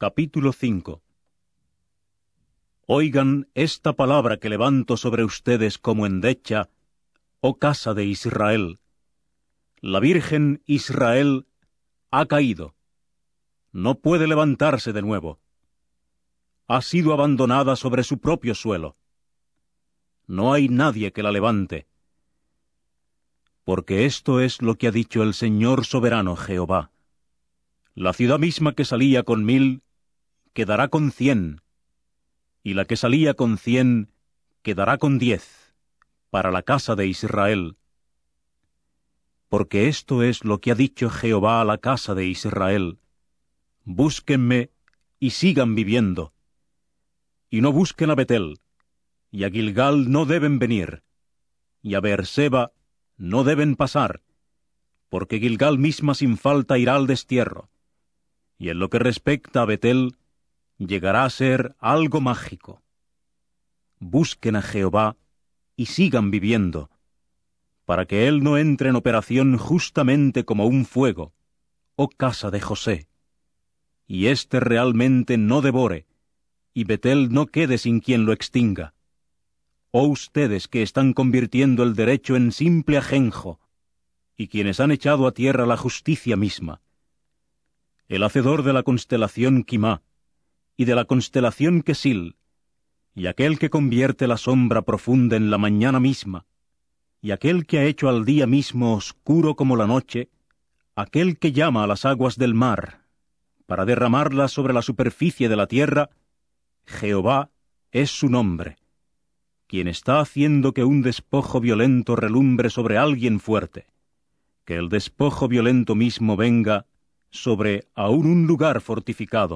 Capítulo 5. Oigan esta palabra que levanto sobre ustedes como endecha, oh casa de Israel. La Virgen Israel ha caído. No puede levantarse de nuevo. Ha sido abandonada sobre su propio suelo. No hay nadie que la levante. Porque esto es lo que ha dicho el Señor soberano Jehová. La ciudad misma que salía con 1000 quedará con 100, y la que salía con 100 quedará con 10, para la casa de Israel. Porque esto es lo que ha dicho Jehová a la casa de Israel: búsquenme y sigan viviendo, y no busquen a Betel, y a Gilgal no deben venir, y a Beerseba no deben pasar, porque Gilgal misma sin falta irá al destierro, y en lo que respecta a Betel, llegará a ser algo mágico. Busquen a Jehová y sigan viviendo, para que él no entre en operación justamente como un fuego, oh casa de José, y éste realmente no devore, y Betel no quede sin quien lo extinga. Oh ustedes que están convirtiendo el derecho en simple ajenjo, y quienes han echado a tierra la justicia misma. El hacedor de la constelación Quimá, y de la constelación Quesil, y aquel que convierte la sombra profunda en la mañana misma, y aquel que ha hecho al día mismo oscuro como la noche, aquel que llama a las aguas del mar, para derramarlas sobre la superficie de la tierra, Jehová es su nombre, quien está haciendo que un despojo violento relumbre sobre alguien fuerte, que el despojo violento mismo venga sobre aún un lugar fortificado.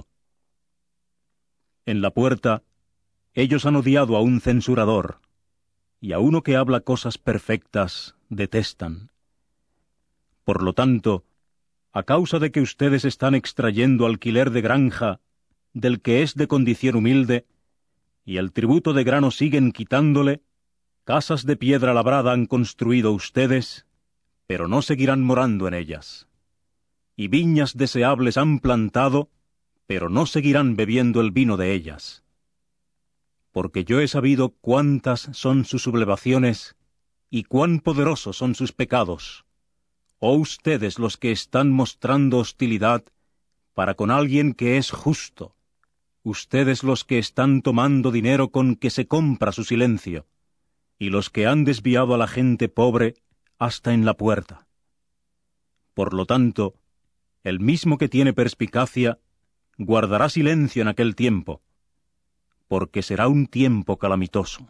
En la puerta, ellos han odiado a un censurador, y a uno que habla cosas perfectas detestan. Por lo tanto, a causa de que ustedes están extrayendo alquiler de granja del que es de condición humilde, y el tributo de grano siguen quitándole, casas de piedra labrada han construido ustedes, pero no seguirán morando en ellas. Y viñas deseables han plantado, pero no seguirán bebiendo el vino de ellas. Porque yo he sabido cuántas son sus sublevaciones y cuán poderosos son sus pecados, oh ustedes los que están mostrando hostilidad para con alguien que es justo, ustedes los que están tomando dinero con que se compra su silencio, y los que han desviado a la gente pobre hasta en la puerta. Por lo tanto, el mismo que tiene perspicacia guardará silencio en aquel tiempo, porque será un tiempo calamitoso.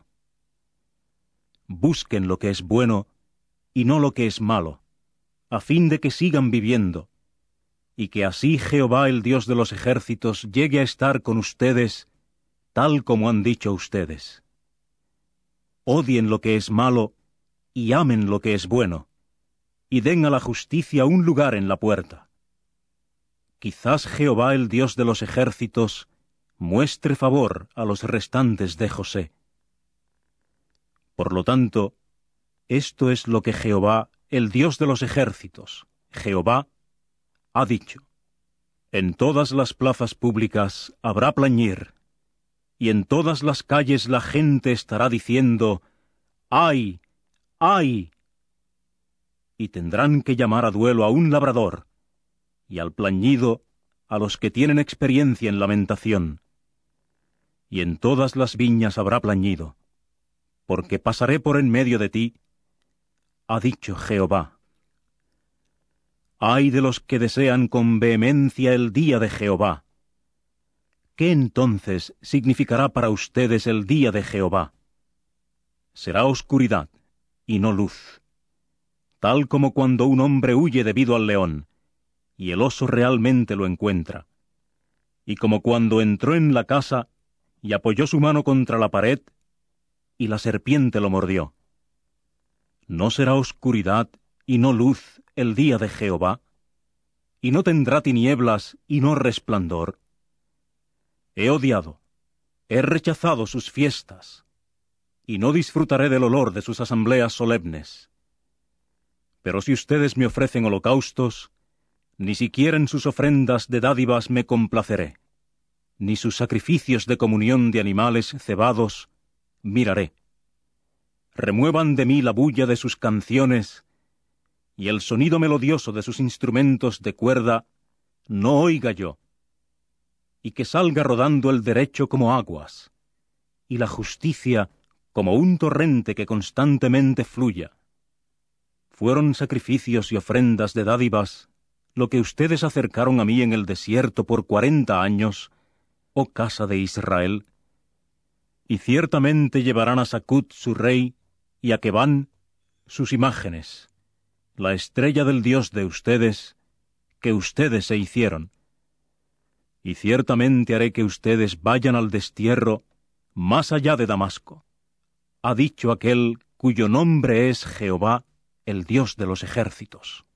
Busquen lo que es bueno y no lo que es malo, a fin de que sigan viviendo, y que así Jehová el Dios de los ejércitos llegue a estar con ustedes, tal como han dicho ustedes. Odien lo que es malo y amen lo que es bueno, y den a la justicia un lugar en la puerta. Quizás Jehová el Dios de los ejércitos muestre favor a los restantes de José. Por lo tanto, esto es lo que Jehová, el Dios de los ejércitos, Jehová, ha dicho: en todas las plazas públicas habrá plañir, y en todas las calles la gente estará diciendo: ¡ay, ay! Y tendrán que llamar a duelo a un labrador, y al plañido a los que tienen experiencia en lamentación. Y en todas las viñas habrá plañido, porque pasaré por en medio de ti, ha dicho Jehová. Ay de los que desean con vehemencia el día de Jehová. ¿Qué entonces significará para ustedes el día de Jehová? Será oscuridad y no luz, tal como cuando un hombre huye debido al león, y el oso realmente lo encuentra, y como cuando entró en la casa y apoyó su mano contra la pared, y la serpiente lo mordió. ¿No será oscuridad y no luz el día de Jehová? ¿Y no tendrá tinieblas y no resplandor? He odiado, he rechazado sus fiestas, y no disfrutaré del olor de sus asambleas solemnes. Pero si ustedes me ofrecen holocaustos, ni siquiera en sus ofrendas de dádivas me complaceré. ni sus sacrificios de comunión de animales cebados miraré. Remuevan de mí la bulla de sus canciones, y el sonido melodioso de sus instrumentos de cuerda no oiga yo, y que salga rodando el derecho como aguas, y la justicia como un torrente que constantemente fluya. Fueron sacrificios y ofrendas de dádivas lo que ustedes acercaron a mí en el desierto por 40 años, oh casa de Israel. Y ciertamente llevarán a Sacut su rey, y a Quebán sus imágenes, la estrella del Dios de ustedes, que ustedes se hicieron. Y ciertamente haré que ustedes vayan al destierro más allá de Damasco. Ha dicho aquel cuyo nombre es Jehová, el Dios de los ejércitos.